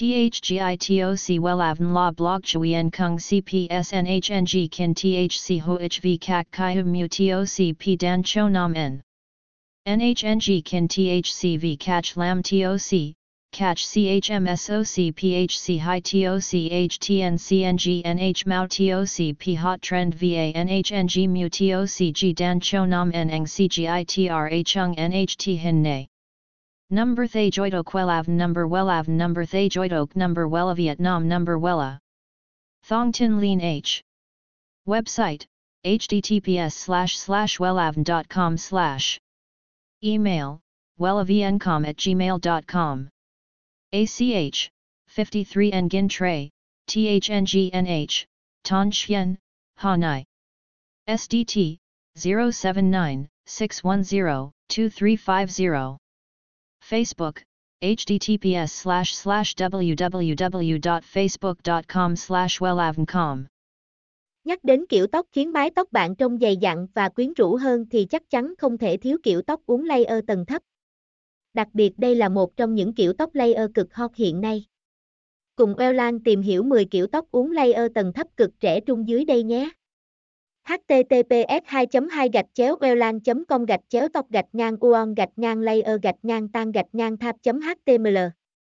THGITOC WELAVN LA BLOG CHUYEN KUNG CPSNHNG KIN THC HOHV KAK KAI HUM MU TOC P DAN CHO NAM N NHNG KIN THCV CACH LAM TOC Catch CHMSOC PHC High TOC HTN CNG NH Mao TOC P Hot Trend VA NHNG Mu TOC G Dan Cho Nam Nang CGITRA Chung NHT Hin Nay Number Thay Joidok Welavn Number Thay Joidok Number Wella Vietnam Number Wella Thong Tin Lean H Website https://wellavn.com/ Email wellavncom@gmail.com ACH 53 Nguyen Tray THNGNH Ton Chien Ha Nai SDT 079 610 2350 Facebook https://www.facebook.com/wellavncom Nhắc đến kiểu tóc khiến mái tóc bạn trông dày dặn và quyến rũ hơn thì chắc chắn không thể thiếu kiểu tóc uốn layer tầng thấp. Đặc biệt đây là một trong những kiểu tóc layer cực hot hiện nay. Cùng Wellan tìm hiểu 10 kiểu tóc uốn layer tầng thấp cực trẻ trung dưới đây nhé. https://wellan.com/tóc-uon-layer-tan-tab.html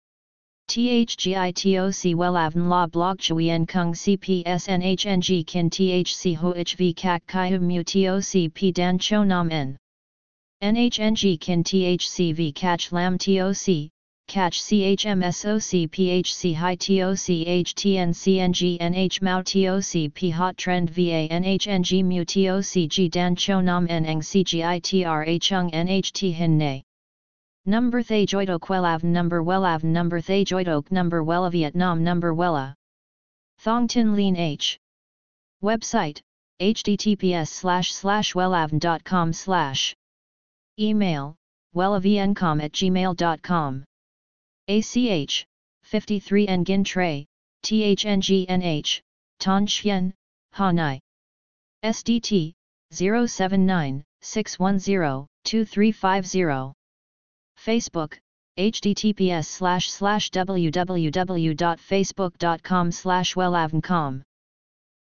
THGITOC WELAVN LA BLOG CHUYEN KUNG CPSNHNG KIN THC HOHV KAK KAI HUM MU TOC P DAN CHO NAM N NHNG KIN THCV CACH LAM TOC Catch CHMSOC PHC High TOC HTN CNG NH Mao TOC P Hot Trend VA NHNG Mu TOC G Dan Cho Nam Nang CGITRA Chung NHT Hin Nay Number Thay Joidok Welavn Number Thay Joidok Number Wella Vietnam Number Wella Thong Tin Lean H Website https://wellavn.com/ Email wellavncom@gmail.com ACH 53 Nguyen Tray THNGNH Ton Chien Ha Nai SDT 079 610 2350 Facebook https://www.facebook.com/wellavncom